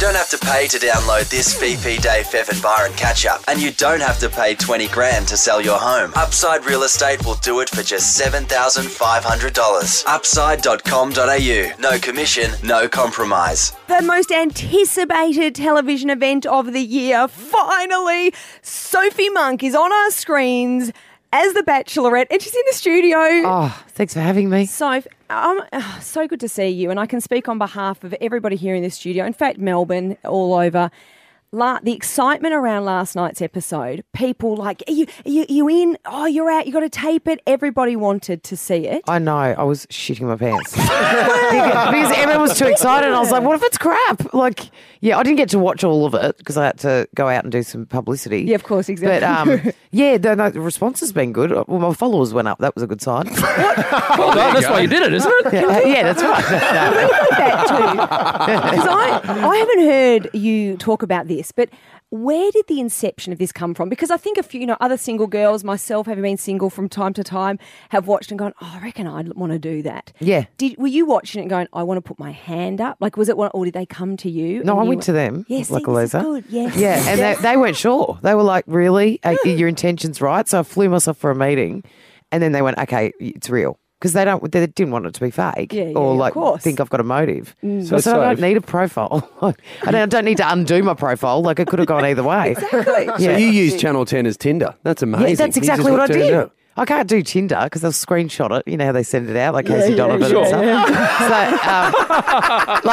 don't have to pay to download this VP Dave, Fev and Byron catch-up. And you don't have to pay $20,000 to sell your home. Upside Real Estate will do it for just $7,500. Upside.com.au. No commission, no compromise. The most anticipated television event of the year. Finally, Sophie Monk is on our screens as the Bachelorette, and she's in the studio. Oh, thanks for having me. Soph, so good to see you, and I can speak on behalf of everybody here in the studio. In fact, Melbourne, all over. The excitement around last night's episode, people like, are you in? Oh, you're out. You got to tape it. Everybody wanted to see it. I know. I was shitting my pants because everyone was too excited. And I was like, what if it's crap? Like, yeah, I didn't get to watch all of it because I had to go out and do some publicity. Yeah, of course, exactly. But yeah, the response has been good. Well, my followers went up. That was a good sign. Well done. That's why you did it, isn't it? Yeah, that's right. That too. Because I haven't heard you talk about this, but where did the inception of this come from? Because I think a few, other single girls, myself having been single from time to time, have watched and gone, oh, I reckon I'd want to do that. Yeah. Were you watching it and going, I want to put my hand up? Like, was it one, or did they come to you? No, I went to them. Yes, like this is Eliza. good. Yes. Yeah, and they weren't sure. They were like, really? Your intention's right? So I flew myself for a meeting, and then they went, okay, it's real. Because they didn't want it to be fake or like think I've got a motive. So I don't need a profile. I don't need to undo my profile. Like it could have gone either way. Exactly. So you used Channel 10 as Tinder. That's amazing. Yeah, that's exactly what I did. I can't do Tinder because they'll screenshot it. You know how they send it out, like Casey Donovan and stuff. So,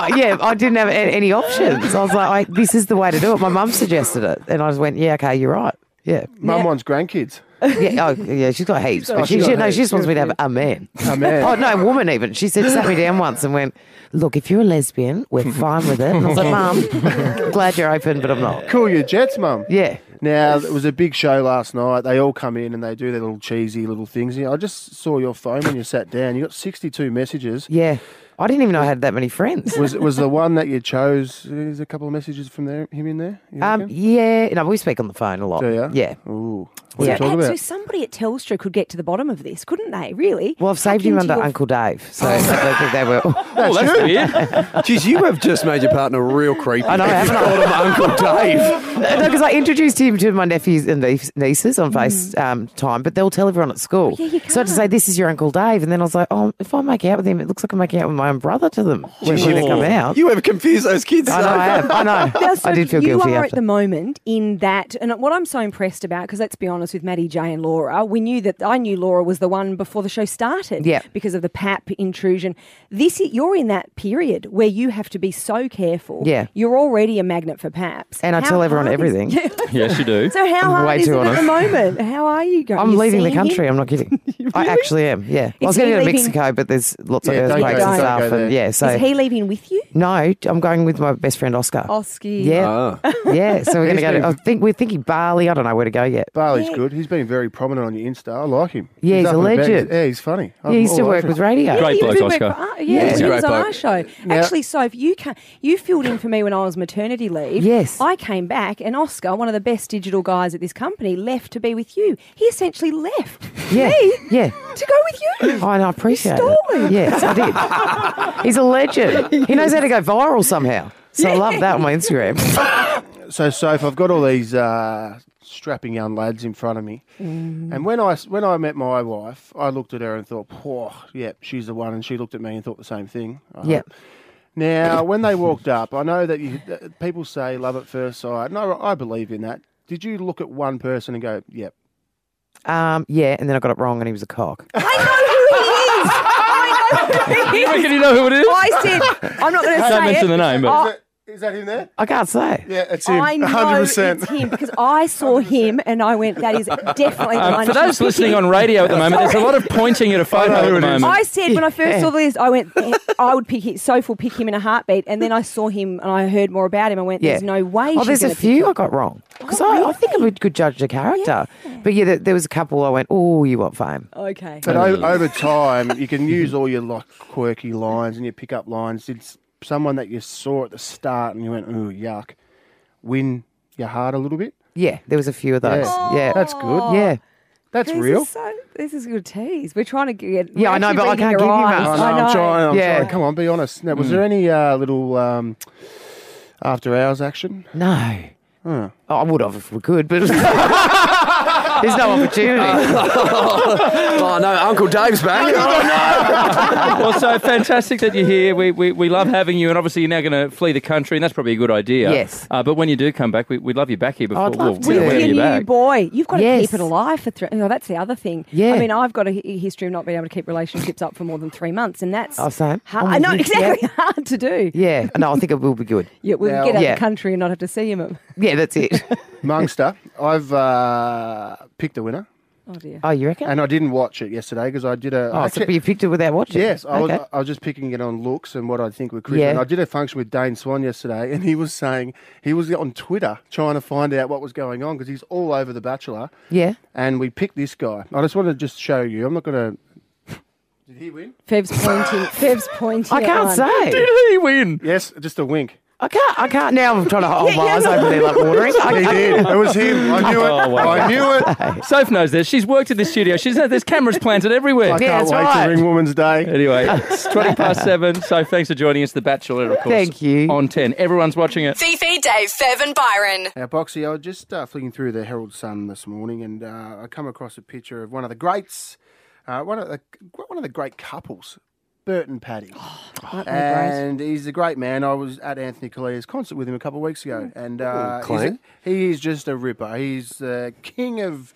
I didn't have any options. I was like, this is the way to do it. My mum suggested it, and I just went, yeah, okay, you're right. Yeah, Mum wants grandkids. Yeah, she's got heaps. But she just wants me to have a man. A man. Oh, no, a woman even. She sat me down once and went, look, if you're a lesbian, we're fine with it. And I was like, Mum, glad you're open, but I'm not. Cool your jets, Mum. Yeah. Now, it was a big show last night. They all come in and they do their little cheesy little things. I just saw your phone when you sat down. You got 62 messages. Yeah. I didn't even know I had that many friends. Was the one that you chose, there's a couple of messages from him in there? Yeah. No, we speak on the phone a lot. Do you? Yeah. Ooh. So somebody at Telstra could get to the bottom of this, couldn't they, really? Well, I've saved him under Uncle Dave, so I don't think they will. Oh, that's weird. Jeez, you have just made your partner real creepy. I know, haven't I? Called him Uncle Dave. No, because I introduced him to my nephews and nieces on FaceTime, but they'll tell everyone at school. Yeah, you so I had to say, this is your Uncle Dave, and then I was like, oh, if I make out with him, it looks like I'm making out with my own brother to them when they come out. You have confused those kids. I know, I have. I know. Now, so I did feel guilty you are after. at the moment in that, and what I'm so impressed about, because let's be honest, with Maddie J and Laura, I knew Laura was the one before the show started. Yeah. Because of the PAP intrusion. You're in that period where you have to be so careful. Yeah. You're already a magnet for PAPs. And I tell everyone everything. Yes, you do. So how hard Way is it too at the honest. moment? How are you going? I'm You're leaving the seeing country. him? I'm not kidding. I actually am, yeah. I was he going to go to leaving- Mexico, but there's lots of don't earthquakes go and there. stuff. Don't go And, so Is he leaving with you? No, I'm going with my best friend Oscar. Oski. Yeah. Yeah, so we're going to go to, we're thinking Bali. I don't know where to go yet. Bali's good. He's been very prominent on your Insta. I like him. Yeah, he's up a and about. legend. Yeah, he's funny. Yeah, he used to work with radio. Great he bloke, did work Oscar. for- Yeah. he Great was on bloke. our show. Actually, Soph, you filled in for me when I was maternity leave. Yes. I came back and Oscar, one of the best digital guys at this company, left to be with you. He essentially left Yeah, me yeah. to go with you. Oh, and I appreciate stole it. him. Yes, I did. He's a legend. He knows how to go viral somehow. So I love that on my Instagram. So, Soph, I've got all these strapping young lads in front of me. And when I met my wife, I looked at her and thought, yeah, she's the one. And she looked at me and thought the same thing. Yeah. Now, when they walked up, I know that people say love at first sight. No, I believe in that. Did you look at one person and go, yep? Yeah, and then I got it wrong and he was a cock. I know who he is. You reckon you know who it is? I said, I'm not going to say Don't mention it. the name, but... Is that him there? I can't say. Yeah, it's him. I know 100%. it's him because I saw him and I went, that is definitely the one. For those she's listening picking. on radio at the moment, there's a lot of pointing at a photo at the moment. I said when I first saw the list, I went, I would pick it. Soph will pick him in a heartbeat. And then I saw him and I heard more about him. I went, there's no way. Oh, she's there's a gonna pick few him. I got wrong. Because Oh, I think I'm a good judge of character. Yeah. But yeah, there was a couple I went, oh, you want fame. Okay. But over time, you can use all your quirky lines and your pickup lines. It's someone that you saw at the start and you went, ooh, yuck. Win your heart a little bit. Yeah, there was a few of those. Yeah. That's good. Yeah. That's real. This is a good tease. We're trying to get. Yeah, I know, but I can't give you I much. know, I'm trying. Yeah. Come on, be honest. Now, was there any little After hours action? No. Huh. Oh, I would have if we could, but there's no opportunity. Oh, no, Uncle Dave's back. Well, so fantastic that you're here. We love having you, and obviously you're now going to flee the country, and that's probably a good idea. Yes. But when you do come back, we'd love you back here before. I'd love to. With whenever your you're new back. boy, you've got to Yes. keep it alive for 3. That's the other thing. Yeah. I mean, I've got a history of not being able to keep relationships up for more than 3 months, and that's Same. hard. I'm I know with you. exactly hard to do. Yeah. No, I think it will be good. Yeah, we'll Now- get out of Yeah. the country and not have to see him. Yeah, that's it. Mungster, I've picked a winner, Oh dear. Oh, you reckon? and I didn't watch it yesterday because I did a. Oh, I so kept- you picked it without watching? Yes, I Okay. was just picking it on looks and what I think would Chris. Yeah. And I did a function with Dane Swan yesterday, and he was saying he was on Twitter trying to find out what was going on because he's all over The Bachelor. Yeah. And we picked this guy. I just want to just show you. I'm not going to. Did he win? Fev's pointing. I at can't one. say. Did he win? Yes, just a wink. I can't. Now I'm trying to hold my eyes open there like watering. He did. It was him. I knew it. Oh, wow. I knew it. Soph knows this. She's worked in this studio. There's cameras planted everywhere. I Yeah, can't that's wait right. to ring Women's Day. Anyway, it's 7:20. So thanks for joining us, The Bachelor, of course. Thank you. On 10. Everyone's watching it. Fifi, Dave, Fev and Byron. Now, Boxy, I was just flicking through the Herald Sun this morning, and I come across a picture of one of the greats, one of the great couples, Bert and Patty. Aren't they great? And he's a great man. I was at Anthony Collia's concert with him a couple of weeks ago, and clang. he is just a ripper. He's the king of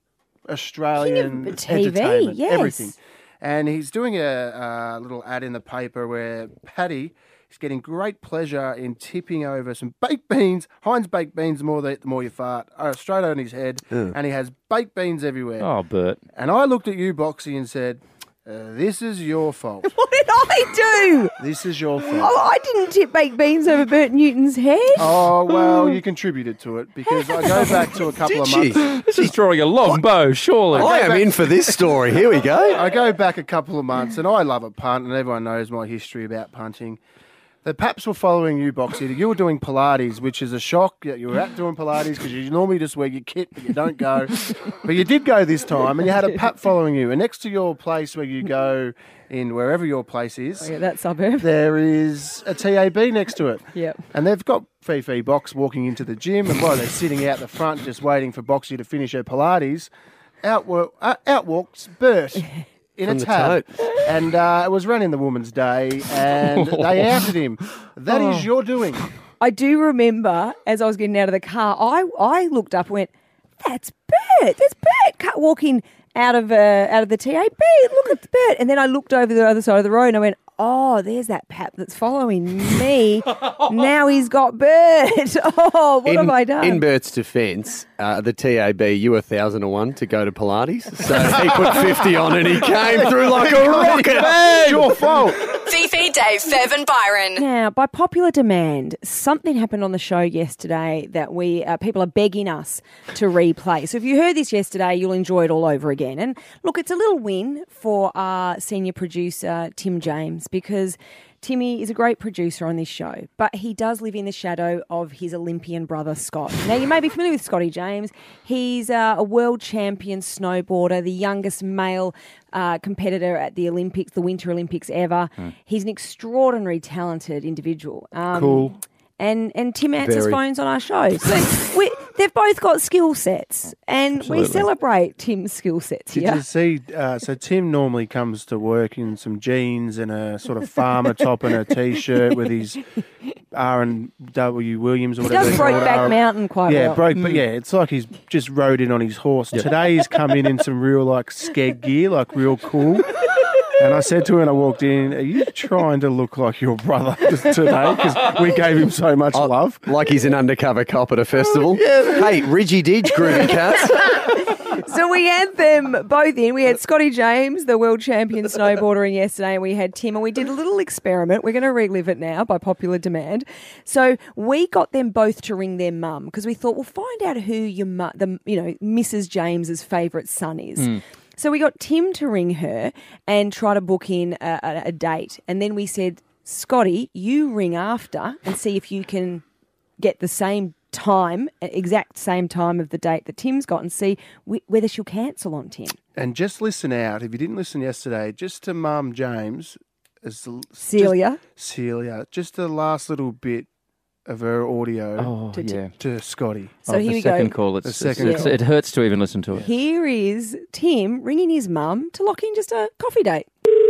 Australian King of TV, entertainment, yes. everything. And he's doing a little ad in the paper where Patty is getting great pleasure in tipping over some baked beans, Heinz baked beans. The more they eat, the more you fart. Straight on his head, and he has baked beans everywhere. Oh, Bert. And I looked at you, Boxy, and said, "This is your fault. What did I do? This is your fault." Oh, I didn't tip baked beans over Bert Newton's head. Oh, well, you contributed to it because I go back to a couple of Did she? months. This is drawing a long bow, surely. I am in for this story. Here we go. I go back a couple of months, and I love a punt, and everyone knows my history about punting. The Paps were following you, Boxy. You were doing Pilates, which is a shock that you were out doing Pilates because you normally just wear your kit, but you don't go. But you did go this time, and you had a Pap following you. And next to your place where you go in wherever your place is, Oh, yeah, that suburb. there is a TAB next to it. Yep. And they've got Fifi Box walking into the gym, and while they're sitting out the front just waiting for Boxy to finish her Pilates, out walks Bert in From a the tab. tote. And it was running the Women's Day, and they outed him. That is your doing. I do remember as I was getting out of the car, I looked up and went, "That's Bert. There's Bert walking out of the TAB. Look at Bert." And then I looked over the other side of the road and I went, "Oh, there's that Pap that's following me. Now he's got Bert. Oh, what have I done?" In Bert's defence, the TAB, you were 1,001 to go to Pilates. So he put 50 on and he came through like a rocket. It's your fault. Fifi, Dave, Fev and Byron. Now, by popular demand, something happened on the show yesterday that people are begging us to replay. So if you heard this yesterday, you'll enjoy it all over again. And look, it's a little win for our senior producer, Tim James, because Timmy is a great producer on this show, but he does live in the shadow of his Olympian brother, Scott. Now, you may be familiar with Scotty James. He's a world champion snowboarder, the youngest male competitor at the Olympics, the Winter Olympics ever. He's an extraordinarily talented individual. Cool. And Tim answers Very. phones on our show. So they've both got skill sets, and we celebrate Tim's skill sets Did here. you see? So Tim normally comes to work in some jeans and a sort of farmer top and a T-shirt with his R&W Williams or He whatever. does they're called, Brokeback Mountain quite Yeah, well. but yeah, it's like he's just rode in on his horse. Today he's come in some real like skeg gear, like real cool. And I said to him when I walked in, "Are you trying to look like your brother today? Because we gave him so much love." Like he's an undercover cop at a festival. Hey, Ridgy Didge, Groovy Cats. So we had them both in. We had Scotty James, the world champion snowboarder, in yesterday, and we had Tim, and we did a little experiment. We're going to relive it now by popular demand. So we got them both to ring their mum because we thought we'll find out who Mrs. James's favourite son is. So we got Tim to ring her and try to book in a date, and then we said, "Scotty, you ring after and see if you can get the same time, exact same time of the date that Tim's got, and see whether she'll cancel on Tim." And just listen out. If you didn't listen yesterday, just to Mum James, Celia. Celia, just the last little bit of her audio to Scotty. So here we second go. call. It hurts to even listen to it. Here is Tim ringing his mum to lock in just a coffee date.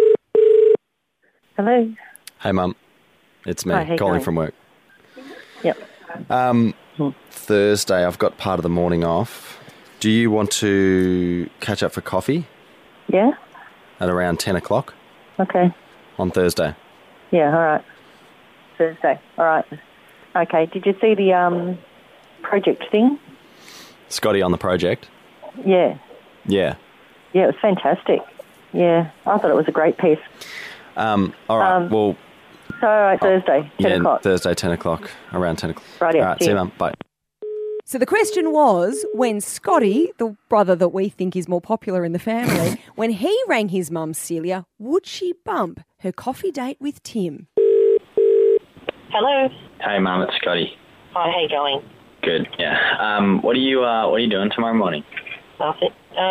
Hello. Hey, Mum. It's me, Hi, how you calling going? from work. Yep. Thursday, I've got part of the morning off. Do you want to catch up for coffee Yeah. at around 10 o'clock Okay. on Thursday? Yeah. All right. Thursday. All right. Okay. Did you see the project thing? Scotty on the project? Yeah. Yeah. Yeah. It was fantastic. Yeah. I thought it was a great piece. All right, well... So, all right, Thursday, 10 o'clock. Thursday, 10 o'clock, around 10 o'clock. Right, yeah. All right, see you, Mum. Bye. So the question was, when Scotty, the brother that we think is more popular in the family, when he rang his mum Celia, would she bump her coffee date with Tim? Hello. Hey, Mum, it's Scotty. Hi, how you going? Good. Yeah. What are you doing tomorrow morning? Nothing.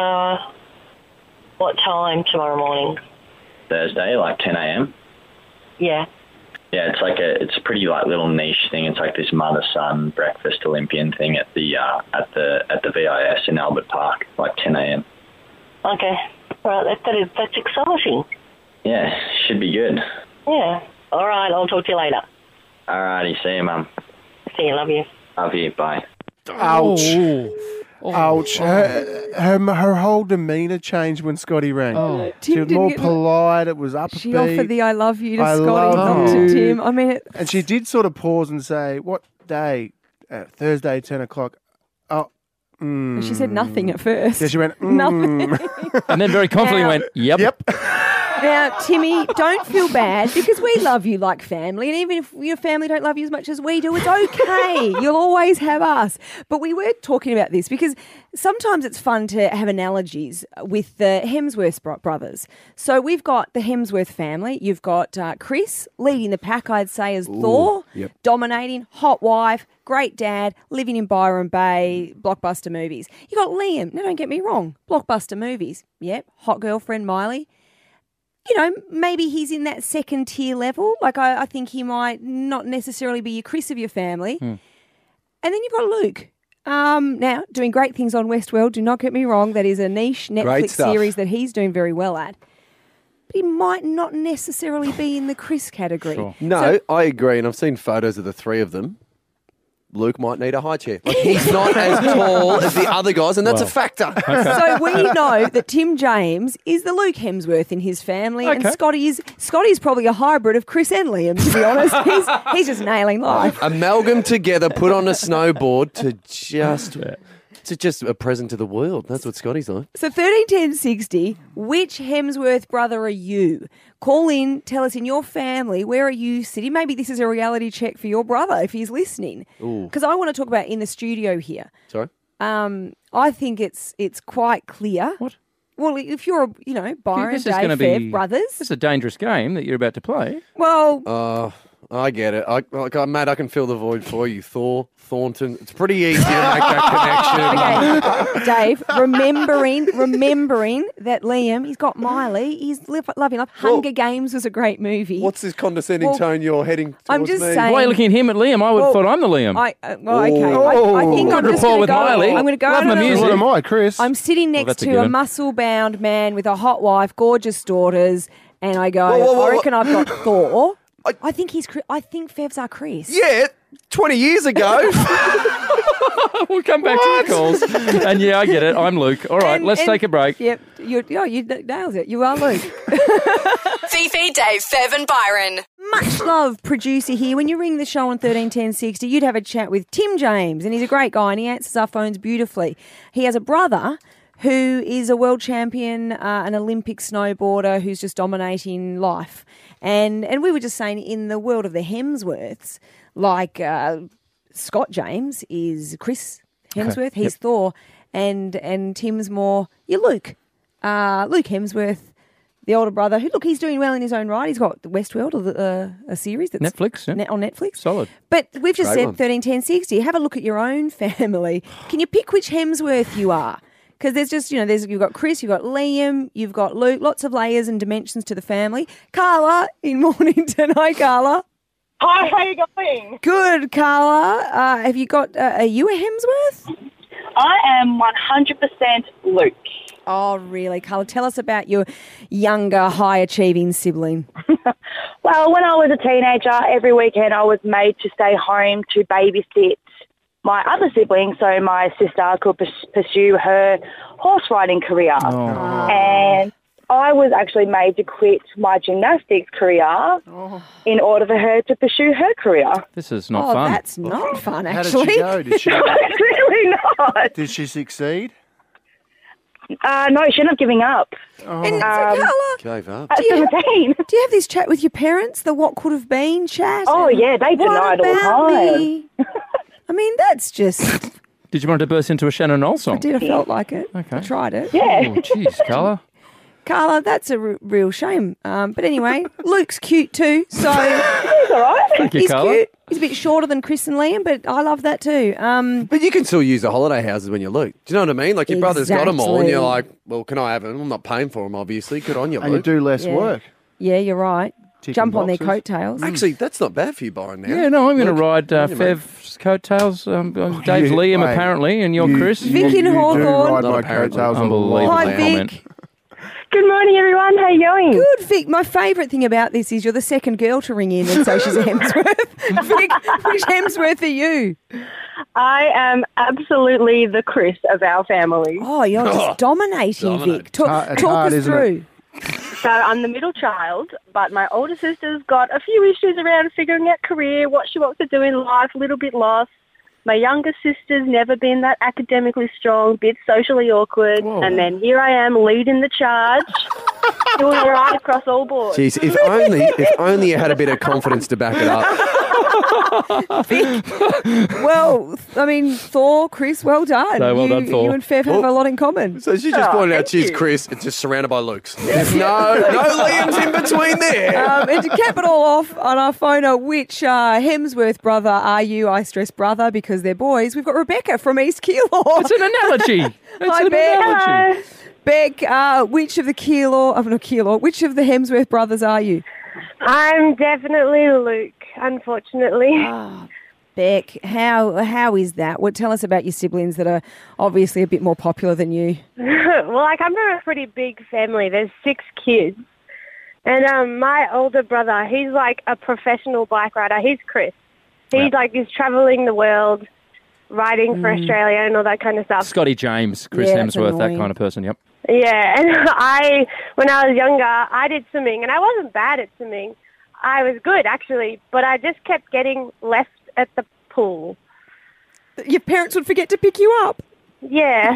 What time tomorrow morning? Thursday, like 10 a.m. Yeah. Yeah, it's a pretty like little niche thing. It's like this mother-son breakfast Olympian thing at the VIS in Albert Park, like 10 a.m. Okay. Right, that's exciting. Yeah, should be good. Yeah. All right, I'll talk to you later. All righty, see you, Mum. See you, love you. Love you, bye. Ouch. Ouch. Her whole demeanour changed when Scotty rang. She was more polite. It was up a She beat. offered the I love you to I Scotty, love not you. to Tim. I mean, And she did sort of pause and say, what day? Thursday, 10 o'clock. Oh. she said nothing at first. Yeah, she went, Nothing. And then very confidently went, yep. Yep. Now, Timmy, don't feel bad because we love you like family. And even if your family don't love you as much as we do, it's okay. You'll always have us. But we were talking about this because sometimes it's fun to have analogies with the Hemsworth brothers. So we've got the Hemsworth family. You've got Chris leading the pack, I'd say, as Thor, dominating, hot wife, great dad, living in Byron Bay, blockbuster movies. You got Liam. Now, don't get me wrong, blockbuster movies. Yep, hot girlfriend Miley. You know, maybe he's in that second tier level. Like, I think he might not necessarily be your Chris of your family. And then you've got Luke. Now, doing great things on Westworld, do not get me wrong. That is a niche Netflix series that he's doing very well at. But he might not necessarily be in the Chris category. Sure. No, I agree. And I've seen photos of the three of them. Luke might need a high chair. Like, he's not as tall as the other guys, and that's a factor. So we know that Tim James is the Luke Hemsworth in his family, and Scotty's probably a hybrid of Chris and Liam, to be honest. He's just nailing life. Amalgam together, put on a snowboard to just a present to the world. That's what Scotty's like. So 131060, which Hemsworth brother are you? Call in, tell us in your family, where are you sitting? Maybe this is a reality check for your brother if he's listening. Because I want to talk about in the studio here. Sorry? I think it's quite clear. What? Well, if you're, Byron, This is Dave, gonna Fev, brothers. This is a dangerous game that you're about to play. Well... I get it. Matt, I can fill the void for you. Thornton. It's pretty easy to make that connection. Okay, Dave, remembering that Liam, he's got Miley, he's loving life. Hunger Games was a great movie. What's this condescending tone you're heading towards I'm just me? saying. Why are you looking at him at Liam? I would have thought I'm the Liam. Okay. I think I'm Good just rapport going to with go. Miley. I'm going to go. Love my music. What am I, Chris? I'm sitting next that's a to good a one. muscle-bound man with a hot wife, gorgeous daughters, and I go, Whoa. I reckon I've got Thor. I think Fev's our Chris. Yeah, 20 years ago. We'll come back to the calls. And I get it. I'm Luke. All right, let's take a break. Yep, you nailed it. You are Luke. Fifi, Dave, Fev and Byron. Much love, producer here. When you ring the show on 131060, you'd have a chat with Tim James, and he's a great guy, and he answers our phones beautifully. He has a brother who is a world champion, an Olympic snowboarder who's just dominating life. And we were just saying in the world of the Hemsworths, like Scott James is Chris Hemsworth, he's Thor, and Tim's more Luke. Luke Hemsworth, the older brother, who, look, he's doing well in his own right. He's got Westworld, a series that's Netflix, on Netflix. Solid. But we've just Great said one. 131060. Have a look at your own family. Can you pick which Hemsworth you are? Because there's just, you've got Chris, you've got Liam, you've got Luke, lots of layers and dimensions to the family. Carla in Mornington. Hi, Carla. Hi, how are you going? Good, Carla. Have you got, are you a Hemsworth? I am 100% Luke. Oh, really, Carla? Tell us about your younger, high-achieving sibling. Well, when I was a teenager, every weekend I was made to stay home to babysit my other sibling so my sister could pursue her horse riding career. And I was actually made to quit my gymnastics career in order for her to pursue her career. This is not fun. That's not fun, How actually. did she go? Did she, It's really not. did she succeed? No, she ended up giving up. And so, Carla, Gave up. At 17. do you have this chat with your parents, the what could have been chat? Oh, yeah, they deny it all the time. Me? I mean, that's just... Did you want to burst into a Shannon Knoll song? I did, I felt like it. Okay. I tried it. Yeah. Oh, jeez, Carla. Carla, that's a real shame. But anyway, Luke's cute too, so It's all right. Thank you, he's Carla. cute. He's a bit shorter than Chris and Liam, but I love that too. But you can still use the holiday houses when you're Luke. Do you know what I mean? Like your brother's got them all, and you're like, well, can I have them? I'm not paying for them, obviously. Good on you, And you Luke. do less Yeah. work. Yeah, you're right. Ticking Jump on their boxes. coattails. Actually, that's not bad for you, Byron. Now. Yeah, no, I'm going to Luke, ride on you, mate. Fev's coattails. Dave's you- Liam, mate, apparently, and you're Chris. Vic in You do Hawthorne. ride Not my apparently. coattails a Unbelievable lot. Hi, Vic. comment. Good morning, everyone. How you going? Good, Vic. My favourite thing about this is you're the second girl to ring in and say she's a Hemsworth. Vic, which Hemsworth are you? I am absolutely the Chris of our family. Oh, you're just dominating, Dominant. Vic. Talk It's hard, us isn't it? through. So I'm the middle child, but my older sister's got a few issues around figuring out career, what she wants to do in life, a little bit lost. My younger sister's never been that academically strong, bit socially awkward, and then here I am leading the charge, doing all right across all boards. Jeez, if only you had a bit of confidence to back it up. Well, I mean, Thor, Chris, well done. No, well done, Thor. You and Fev have a lot in common. So she just pointed out she's Chris. It's just surrounded by Lukes. There's no Liam's in between there. And to cap it all off on our phoner, which Hemsworth brother are you? I stress brother because they're boys. We've got Rebecca from East Keilor. It's an analogy. It's Hi, an Beck. analogy. Beck, which of the which of the Hemsworth brothers are you? I'm definitely Luke, unfortunately. Beck, how is that? Tell us about your siblings that are obviously a bit more popular than you. Well, I come from a pretty big family. There's 6 kids. And my older brother, he's like a professional bike rider. He's Chris. He's traveling the world, riding for Australia and all that kind of stuff. Scotty James, Chris Hemsworth, that kind of person, yep. Yeah, and when I was younger, I did swimming, and I wasn't bad at swimming. I was good, actually, but I just kept getting left at the pool. Your parents would forget to pick you up? Yeah.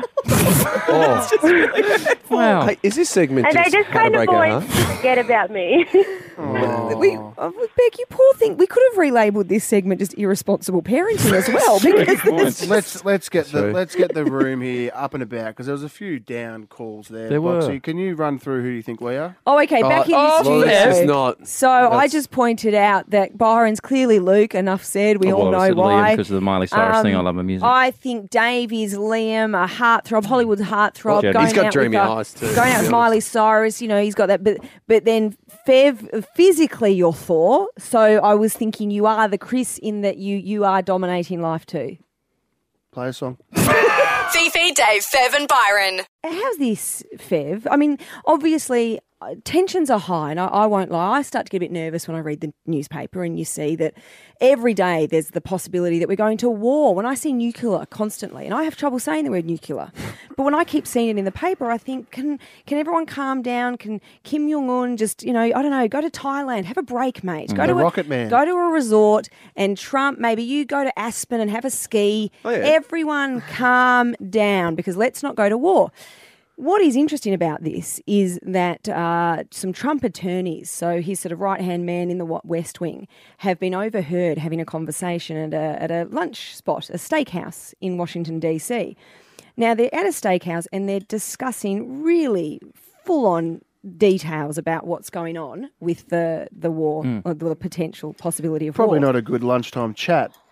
Wow. Hey, is this segment And they just how to kind of break our always heart? forget about me. Beck, you poor thing. We could have relabeled this segment just irresponsible parenting as well. Because Let's get the room here up and about because there was a few down calls there. There were. Boxy, can you run through who you think we are? Oh, okay, back in the studio. this is not. So I just pointed out that Byron's clearly Luke. Enough said. We all know why. Because of the Miley Cyrus thing. I love her music. I think Dave is Liam, a heartthrob, Hollywood's heartthrob. Well, going he's got out dreamy with, eyes too. Going out with Miley Cyrus, he's got that. But then Fev, physically you're Thor. So I was thinking you are the Chris in that you are dominating life too. Play a song. Fifi, Dave, Fev and Byron. How's this, Fev? I mean, obviously, tensions are high, and I won't lie. I start to get a bit nervous when I read the newspaper and you see that every day there's the possibility that we're going to war. When I see nuclear constantly, and I have trouble saying the word nuclear, but when I keep seeing it in the paper, I think, can everyone calm down? Can Kim Jong-un just, I don't know, go to Thailand, have a break, mate. Go The to Rocket Man. Go to a resort, and Trump, maybe you go to Aspen and have a ski. Oh, yeah. Everyone calm down because let's not go to war. What is interesting about this is that some Trump attorneys, so his sort of right-hand man in the West Wing, have been overheard having a conversation at a lunch spot, a steakhouse in Washington, D.C. Now, they're at a steakhouse and they're discussing really full-on details about what's going on with the war, or the potential possibility of Probably war. not a good lunchtime chat.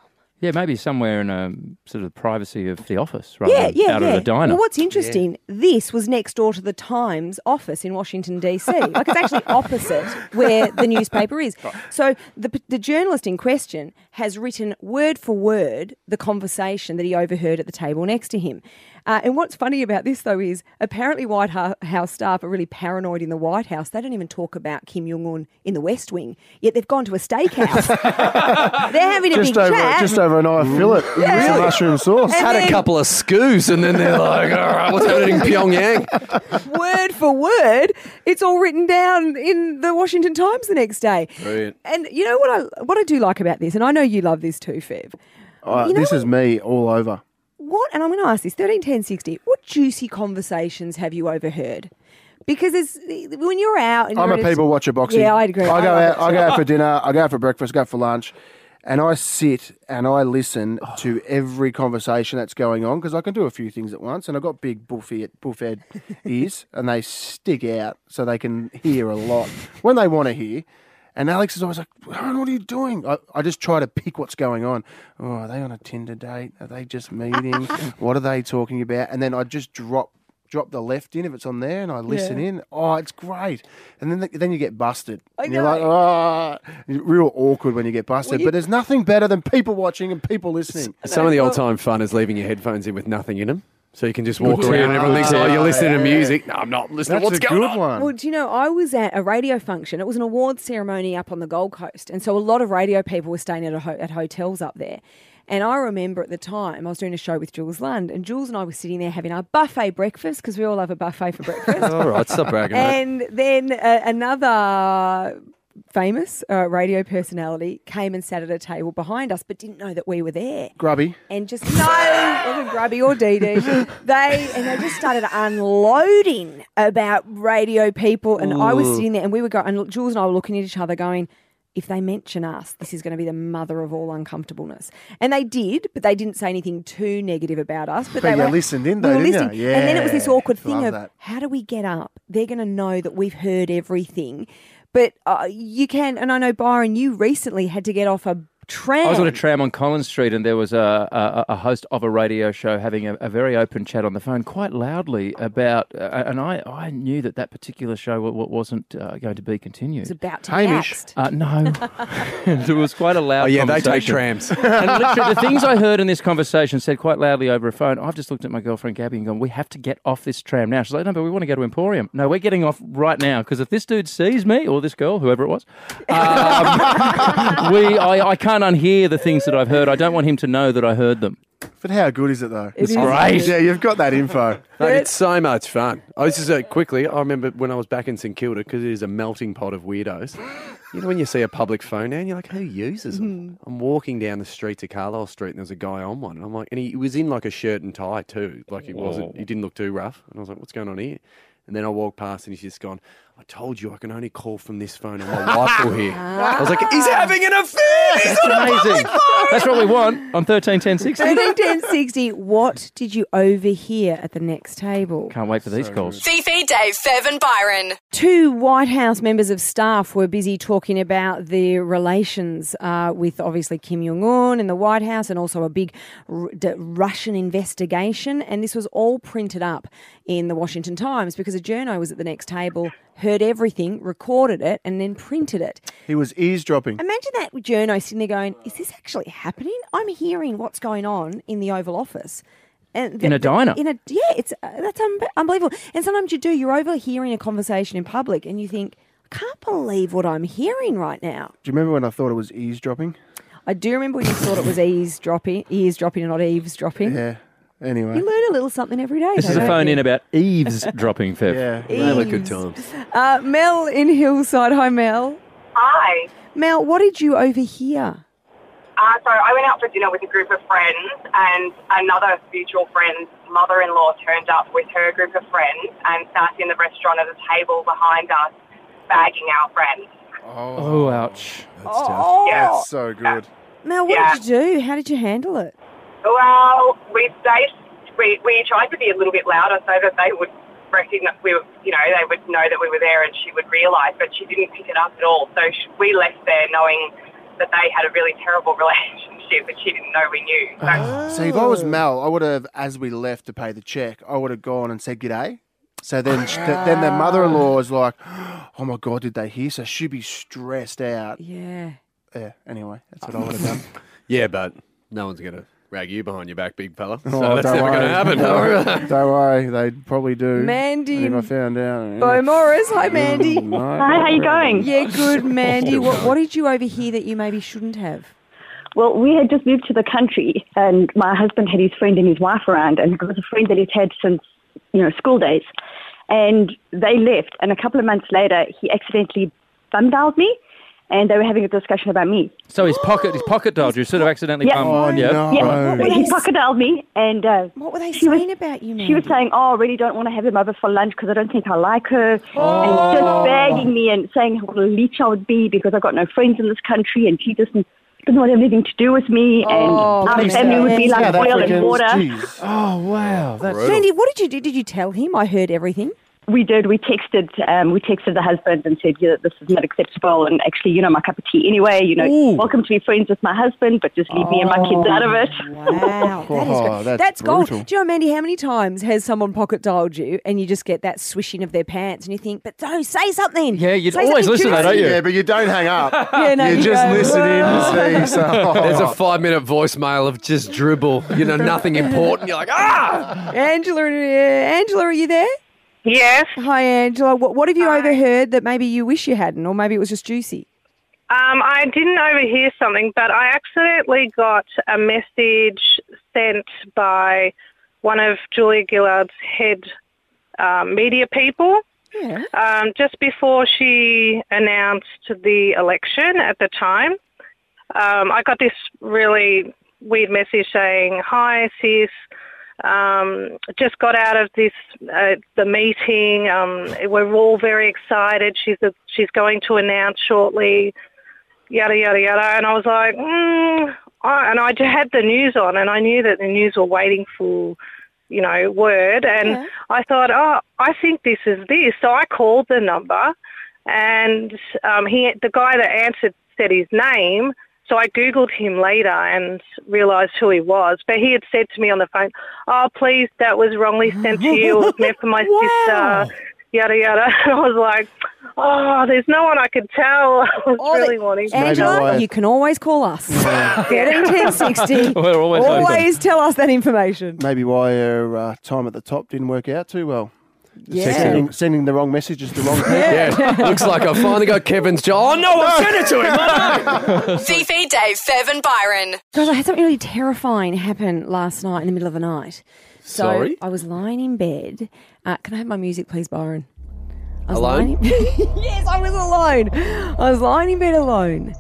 Yeah, maybe somewhere in a sort of privacy of the office rather than out at a diner. Well, what's interesting, this was next door to the Times office in Washington, D.C. Like, it's actually opposite where the newspaper is. So the journalist in question has written word for word the conversation that he overheard at the table next to him. And what's funny about this, though, is apparently White House staff are really paranoid in the White House. They don't even talk about Kim Jong-un in the West Wing, yet they've gone to a steakhouse. They're having a big chat. Just over an eye fillet with some mushroom sauce. Had a couple of scoos and then they're like, all right, what's happening in Pyongyang? Word for word, it's all written down in the Washington Times the next day. Brilliant. And you know what I do like about this, and I know you love this too, Fev. This is me all over. What, and I'm going to ask this, 131060, what juicy conversations have you overheard? Because when you're out... And I'm a people watcher, Boxy. Yeah, I'd agree. I go out for dinner, I go out for breakfast, go out for lunch, and I sit and I listen to every conversation that's going on because I can do a few things at once, and I've got big buffhead ears, and they stick out so they can hear a lot when they want to hear. And Alex is always like, Aaron, what are you doing? I just try to pick what's going on. Oh, are they on a Tinder date? Are they just meeting? What are they talking about? And then I just drop the left in if it's on there, and I listen in. Oh, it's great. And then you get busted. And you're like, oh, real awkward when you get busted. But there's nothing better than people watching and people listening. Some of the old-time fun is leaving your headphones in with nothing in them. So you can just walk around and everyone thinks, oh, you're listening to music. No, I'm not listening to what's going on. One. Well, do you know, I was at a radio function. It was an awards ceremony up on the Gold Coast. And so a lot of radio people were staying at hotels up there. And I remember at the time, I was doing a show with Jules Lund, and Jules and I were sitting there having our buffet breakfast, because we all have a buffet for breakfast. All right, stop bragging. And then another famous radio personality came and sat at a table behind us, but didn't know that we were there. Grubby. And just, no, it wasn't Grubby or Dee Dee. They just started unloading about radio people, and I was sitting there, and we were going, and Jules and I were looking at each other going, if they mention us, this is going to be the mother of all uncomfortableness. And they did, but they didn't say anything too negative about us. But they listened in, though, didn't you? Yeah. And then it was this awkward thing of, that. how do we get up? They're going to know that we've heard everything. But you can, and I know, Byron, you recently had to get off a tram. I was on a tram on Collins Street, and there was a host of a radio show having a very open chat on the phone, quite loudly about, and I knew that particular show wasn't going to be continued. It was about to be axed. No. It was quite a loud conversation. They take trams. And literally the things I heard in this conversation said quite loudly over a phone. I've just looked at my girlfriend Gabby and gone, we have to get off this tram now. She's like, no, but we want to go to Emporium. No, we're getting off right now, because if this dude sees me, or this girl, whoever it was, I can't unhear the things that I've heard. I don't want him to know that I heard them. But how good is it, though? It's great. Yeah, you've got that info. Mate, it's so much fun. I was just quickly, I remember when I was back in St Kilda, because it is a melting pot of weirdos. You know when you see a public phone now and you're like, who uses them? I'm walking down the street to Carlisle Street and there's a guy on one. And I'm like, and he was in like a shirt and tie too. Like he didn't look too rough. And I was like, what's going on here? And then I walked past and he's just gone, I told you I can only call from this phone and my wife will hear. I was like, he's having an affair! He's on a public phone! That's what we want on 131060. 131060, what did you overhear at the next table? Can't wait for these calls. Fifi, Dave, Fev and Byron. 2 White House members of staff were busy talking about the relations with obviously Kim Jong-un in the White House, and also a big Russian investigation. And this was all printed up in the Washington Times because a journo was at the next table, heard everything, recorded it, and then printed it. He was eavesdropping. Imagine that journo sitting there going, is this actually happening? I'm hearing what's going on in the Oval Office. And in a diner? That's unbelievable. And sometimes you're overhearing a conversation in public and you think, I can't believe what I'm hearing right now. Do you remember when I thought it was eavesdropping? I do remember when you thought it was eavesdropping and not eavesdropping. Yeah. Anyway. You learn a little something every day. This is a phone in about eavesdropping, Fev. Yeah. They were good times. Mel in Hillside. Hi, Mel. Hi. Mel, what did you overhear? So I went out for dinner with a group of friends, and another mutual friend's mother-in-law turned up with her group of friends and sat in the restaurant at a table behind us, bagging our friends. Oh, ouch. That's tough. Yeah. That's so good. Mel, what did you do? How did you handle it? Well, we tried to be a little bit louder so that they would recognize they would know that we were there and she would realise, but she didn't pick it up at all. So we left there knowing that they had a really terrible relationship relationship, but she didn't know we knew. So, See, if I was Mel, I would have, as we left to pay the check, I would have gone and said g'day. So then, then the mother-in-law is like, "Oh my God, did they hear?" So she'd be stressed out. Yeah. Yeah. Anyway, that's what I would have done. Yeah, but no one's going to rag you behind your back, big fella. So Oh, that's don't never going to worry. happen. Don't worry, they probably do. Mandy. And if I found out. Bo Morris. Hi, Mandy. Hi, how you going? Yeah, good, Mandy. What did you overhear that you maybe shouldn't have? Well, we had just moved to the country, and my husband had his friend and his wife around, and it was a friend that he's had since, school days. And they left, and a couple of months later, he accidentally bum dialed me, and they were having a discussion about me. So his pocket dialed you, sort of accidentally Yeah. bum. Oh, yeah. Yeah, he pocket dialed me, and what were they saying about you, man? She was saying, "Oh, I really don't want to have him over for lunch because I don't think I like her," and just begging me and saying what a leech I would be because I've got no friends in this country, and she doesn't want to have anything to do with me, and our family would be like oil and water. Oh, wow. Mandy, what did you do? Did you tell him? I heard everything. We did. We texted the husband and said, this is not acceptable. And actually, my cup of tea anyway. Welcome to be friends with my husband, but just leave me and my kids out of it. Wow, that's gold. Do you know, Mandy, how many times has someone pocket dialed you and you just get that swishing of their pants and you think, but no, say something. Yeah, you'd always listen to that, don't you? Yeah, but you don't hang up. Yeah, no, you just go, listen in to see. So, There's a 5-minute voicemail of just dribble. Nothing important. You're like, Angela, are you there? Yes. Hi, Angela. What have you overheard that maybe you wish you hadn't, or maybe it was just juicy? I didn't overhear something, but I accidentally got a message sent by one of Julia Gillard's head media people just before she announced the election at the time. I got this really weird message saying, "Hi, sis. Just got out of the meeting. We're all very excited. She's going to announce shortly, yada, yada, yada." And I was like, and I had the news on, and I knew that the news were waiting for, word. And I thought, I think this is this. So I called the number, and the guy that answered said his name. So I Googled him later and realised who he was. But he had said to me on the phone, "Oh, please, that was wrongly sent to you. It was meant for my sister, yada, yada." And I was like, there's no one I could tell. I was really wanting to. Angela, you can always call us. 131060. We're always tell us that information. Maybe why her time at the top didn't work out too well. Yeah. Sending the wrong messages to the wrong people. Yeah, looks like I finally got Kevin's job. Oh, no, I sent it to him. Oh, no. Fifi, Dave, Fev and Byron. Guys, I had something really terrifying happen last night in the middle of the night. So Sorry? I was lying in bed. Can I have my music, please, Byron? Alone? Yes, I was alone. I was lying in bed alone.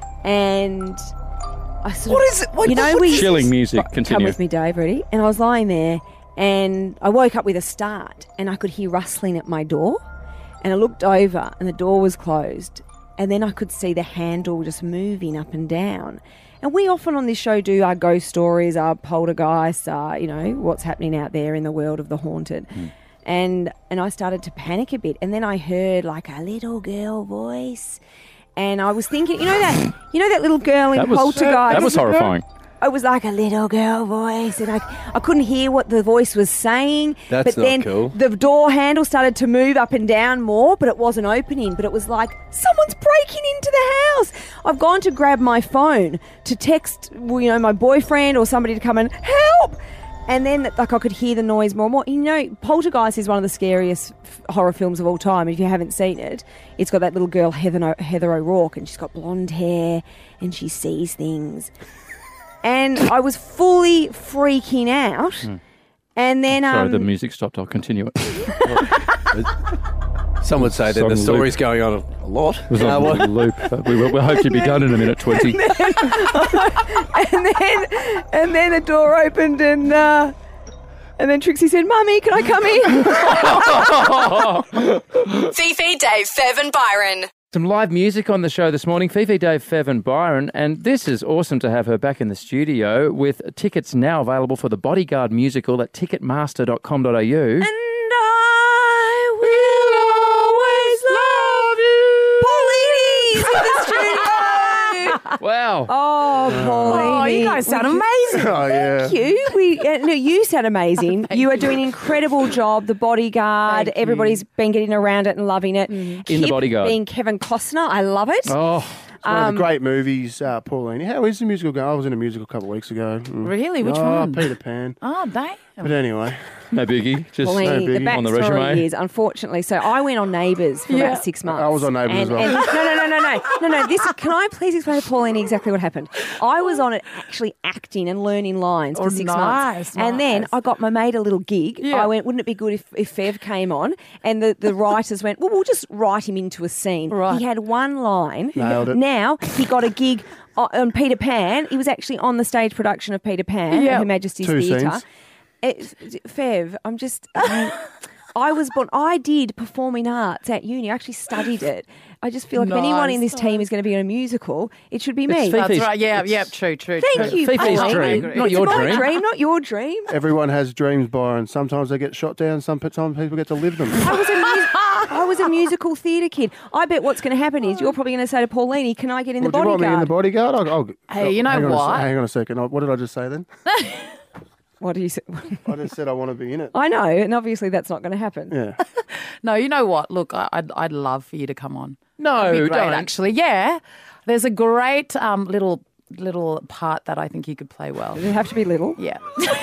And I sort What is it? Chilling music. Continue. Come with me, Dave. Ready? And I was lying there. And I woke up with a start and I could hear rustling at my door. And I looked over and the door was closed. And then I could see the handle just moving up and down. And we often on this show do our ghost stories, our poltergeists, what's happening out there in the world of the haunted. And I started to panic a bit. And then I heard like a little girl voice. And I was thinking, you know that little girl in Poltergeist? That was horrifying. It was like a little girl voice, and I couldn't hear what the voice was saying. That's but then not cool. The door handle started to move up and down more, but it wasn't opening. But it was like, someone's breaking into the house. I've gone to grab my phone to text, my boyfriend or somebody to come and help. And then, I could hear the noise more and more. Poltergeist is one of the scariest horror films of all time. If you haven't seen it, it's got that little girl, Heather O'Rourke, and she's got blonde hair, and she sees things. And I was fully freaking out. And then... Sorry, the music stopped. I'll continue it. Some would say that the story's going on a lot. It was on a loop. We hope to be done in a minute 20. and then the door opened and then Trixie said, "Mummy, can I come in?" Fifi, Dave, Fev and Byron. Some live music on the show this morning. Fifi, Dave, Fev and Byron. And this is awesome to have her back in the studio with tickets now available for the Bodyguard musical at ticketmaster.com.au. And I will always love you. Pauline's in the studio. Wow. Oh, Pauline. Oh, you guys sound amazing. Oh, yeah. Thank you. No, you sound amazing. You are doing an incredible job. The Bodyguard. Everybody's been getting around it and loving it. In Kip The Bodyguard. being Kevin Costner. I love it. Oh. One of the great movies, Pauline. How is the musical going? I was in a musical a couple of weeks ago. Really? Which one? Peter Pan. Oh, damn. But anyway. No biggie. Just Pauline, the on the backstory resume. is, unfortunately, so I went on Neighbours for about 6 months. I was on Neighbours as well. No. Can I please explain to Pauline exactly what happened? I was on it actually acting and learning lines for 6 months. And then I got my mate a little gig. Yeah. I went, wouldn't it be good if Fev came on? And the writers went, well, we'll just write him into a scene. Right. He had one line. Nailed it. Now he got a gig on Peter Pan. He was actually on the stage production of Peter Pan at Her Majesty's 2 Theatre. scenes. Fev, I was born. I did performing arts at uni. I actually studied it. I just feel like if anyone in this team is going to be in a musical, it should be me. That's right. Yeah, true. Thank you, Fifi's Pauline. dream, not your It's my dream. dream, not your dream. Everyone has dreams, Byron. Sometimes they get shot down. Sometimes people get to live them. I was a musical theatre kid. I bet what's going to happen is you're probably going to say to Pauline, "Can I get in the Do you want me in the Bodyguard?" Bodyguard? Hey, you know what? Hang on a second. What did I just say then? What do you say? I just said I want to be in it. I know, and obviously that's not going to happen. Yeah. No, you know what? Look, I'd love for you to come on. No, That'd be great, don't. actually. Yeah. There's a great little part that I think you could play well. Does it have to be little? Yeah.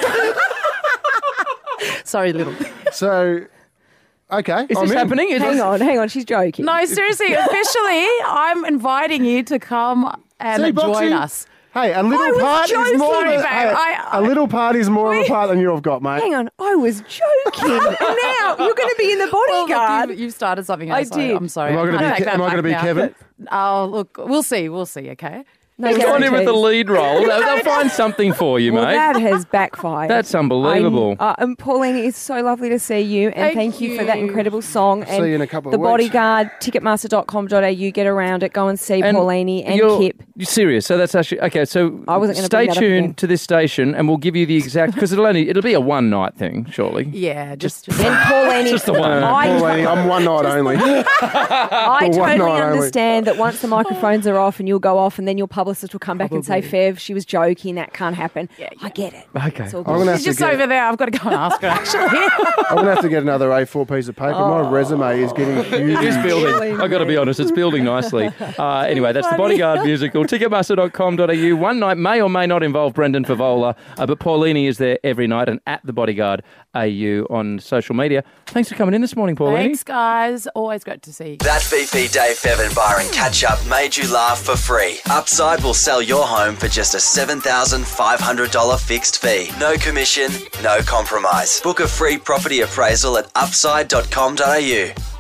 Sorry, little. So, okay. Is this happening? Hang on. She's joking. No, seriously, officially, I'm inviting you to come and See, join Boxy? us. Hey, a little part is more. Sorry, babe. A little part is more of a part than you've got, mate. Hang on, I was joking. And now you're going to be in the Well, Bodyguard. look, you've started something I else. did. I'm sorry. Am I going to be Kevin? Oh, look, we'll see, okay? No He's gone in with the guarantees. lead role. They'll find something for you, Well, mate. that has backfired. That's unbelievable. Pauline, it's so lovely to see you, and thank you for that incredible song. See you in a couple The of weeks. Bodyguard, Ticketmaster.com.au, get around it, go and see Pauline and Kip. You're serious? So that's actually okay. So I wasn't gonna stay bring that up again. tuned to this station, and we'll give you the exact because it'll be a one night thing, surely. Yeah, just And Pauline, Just the one. Pauline, I'm one night only. I For one totally night only. understand that once the microphones are off and you'll go off and then your publicist will come back and say, Fev, she was joking, that can't happen. I get it. Okay. It's all I'm good. gonna have She's to just get. over there. I've got to go and ask her, actually. I'm going to have to get another A4 piece of paper. My resume is getting huge. It is building. I've got to be honest, it's building nicely. Anyway, that's the Bodyguard musical. Ticketmaster.com.au. One night may or may not involve Brendan Favola, but Paulini is there every night and at the Bodyguard AU on social media. Thanks for coming in this morning, Paulini. Thanks, guys. Always great to see you. That VP Dave, Fev and Byron catch-up made you laugh for free. Upside will sell your home for just a $7,500 fixed fee. No commission, no compromise. Book a free property appraisal at upside.com.au.